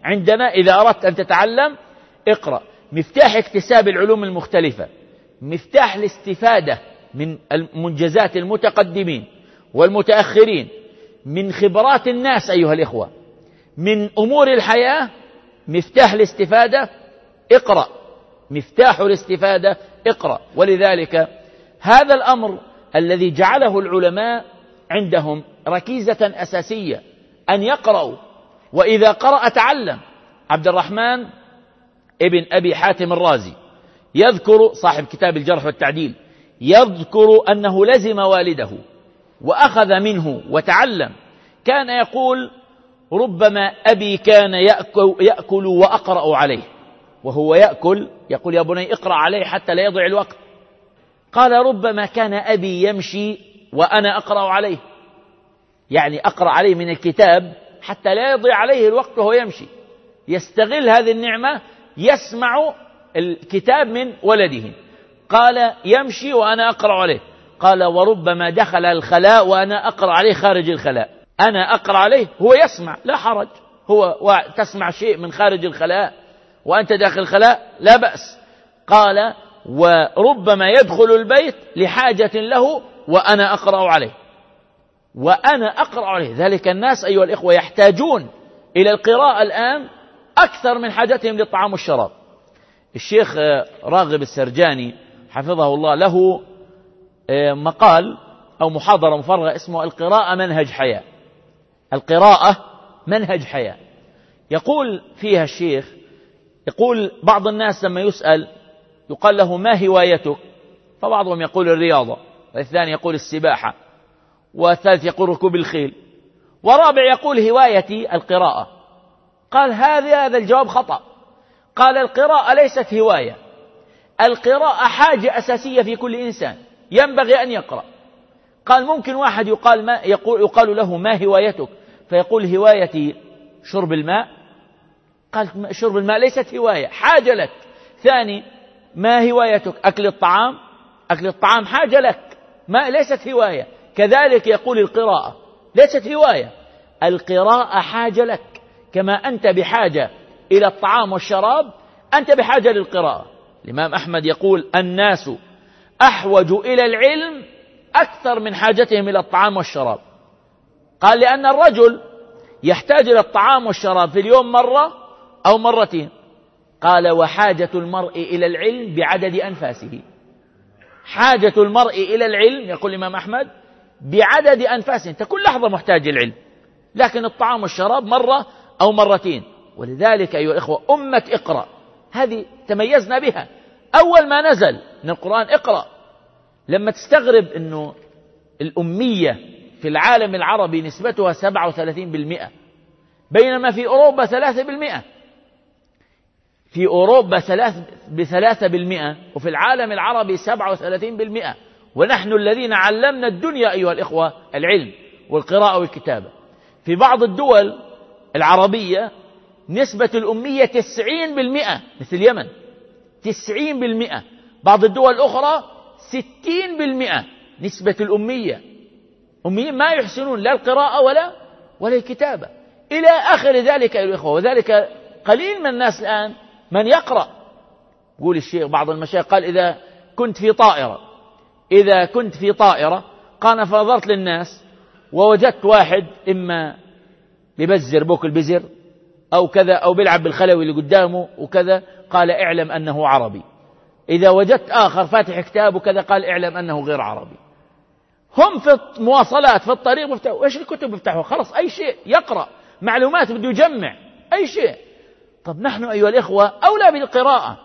عندنا إذا أردت أن تتعلم اقرأ. مفتاح اكتساب العلوم المختلفة، مفتاح الاستفادة من منجزات المتقدمين والمتأخرين، من خبرات الناس أيها الإخوة، من أمور الحياة، مفتاح الاستفادة اقرأ، مفتاح الاستفادة اقرأ. ولذلك هذا الأمر الذي جعله العلماء عندهم ركيزة أساسية أن يقرأوا، وإذا قرأ تعلم. عبد الرحمن ابن أبي حاتم الرازي يذكر، صاحب كتاب الجرح والتعديل، يذكر أنه لزم والده وأخذ منه وتعلم. كان يقول: ربما أبي كان يأكل وأقرأ عليه، وهو يأكل يقول: يا بني اقرأ عليه حتى لا يضيع الوقت. قال: ربما كان أبي يمشي وأنا أقرأ عليه، يعني أقرأ عليه من الكتاب حتى لا يضيع عليه الوقت وهو يمشي، يستغل هذه النعمة، يسمع الكتاب من ولده. قال: يمشي وأنا أقرأ عليه. قال: وربما دخل الخلاء وأنا أقرأ عليه خارج الخلاء. أنا أقرأ عليه، هو يسمع لا حرج، هو تسمع شيء من خارج الخلاء وأنت داخل الخلاء لا بأس. قال: وربما يدخل البيت لحاجة له وأنا أقرأ عليه، وأنا أقرأ عليه. ذلك الناس أيها الإخوة يحتاجون إلى القراءة الآن أكثر من حاجتهم للطعام والشراب. الشيخ راغب السرجاني حفظه الله له مقال أو محاضرة مفرغة اسمه القراءة منهج حياة. القراءة منهج حياة. يقول فيها الشيخ، يقول: بعض الناس لما يسأل يقال له: ما هوايتك؟ فبعضهم يقول الرياضة، والثاني يقول السباحة، والثالث يقول ركوب الخيل، ورابع يقول هوايتي القراءة. قال: هذا الجواب خطأ. قال: القراءة ليست هواية، القراءة حاجة أساسية في كل إنسان، ينبغي أن يقرأ. قال: ممكن واحد يقال له: ما هوايتك؟ فيقول: هوايتي شرب الماء. قال: شرب الماء ليست هواية، حاجة لك. ثاني: ما هوايتك؟ أكل الطعام. أكل الطعام حاجة لك، ما ليست هواية. كذلك يقول القراءة ليست هواية، القراءة حاجة لك، كما أنت بحاجة إلى الطعام والشراب أنت بحاجة للقراءة. الإمام أحمد يقول: الناس أحوج إلى العلم أكثر من حاجتهم إلى الطعام والشراب. قال: لأن الرجل يحتاج إلى الطعام والشراب في اليوم مرة أو مرتين. قال: وحاجة المرء إلى العلم بعدد أنفاسه. حاجة المرء إلى العلم، يقول الإمام أحمد، بعدد أنفاسه. أنت كل لحظة محتاج العلم، لكن الطعام والشراب مرة أو مرتين. ولذلك أيها الإخوة أمة اقرأ هذه تميزنا بها. أول ما نزل من القرآن اقرأ. لما تستغرب أنه الأمية في العالم العربي نسبتها 37%، بينما في أوروبا 3%، في أوروبا 3%، وفي العالم العربي 37%. ونحن الذين علمنا الدنيا أيها الإخوة العلم والقراءة والكتابة. في بعض الدول العربية نسبة الأمية 90%، مثل اليمن 90%. بعض الدول الأخرى 60% نسبة الأمية. أميين ما يحسنون لا القراءة ولا الكتابة إلى آخر ذلك أيها الإخوة. وذلك قليل من الناس الآن من يقرأ. يقول الشيخ بعض المشايخ قال: إذا كنت في طائرة قال فنظرت للناس ووجدت واحد إما بيبزر بوك البزر أو كذا أو بيلعب بالخلوي اللي قدامه وكذا، قال: اعلم أنه عربي. إذا وجدت آخر فاتح كتاب وكذا قال: اعلم أنه غير عربي. هم في المواصلات في الطريق بيفتحوا إيش الكتب بيفتحوا، خلص أي شيء يقرأ معلومات بده يجمع أي شيء. طب نحن أيها الإخوة أولى بالقراءة.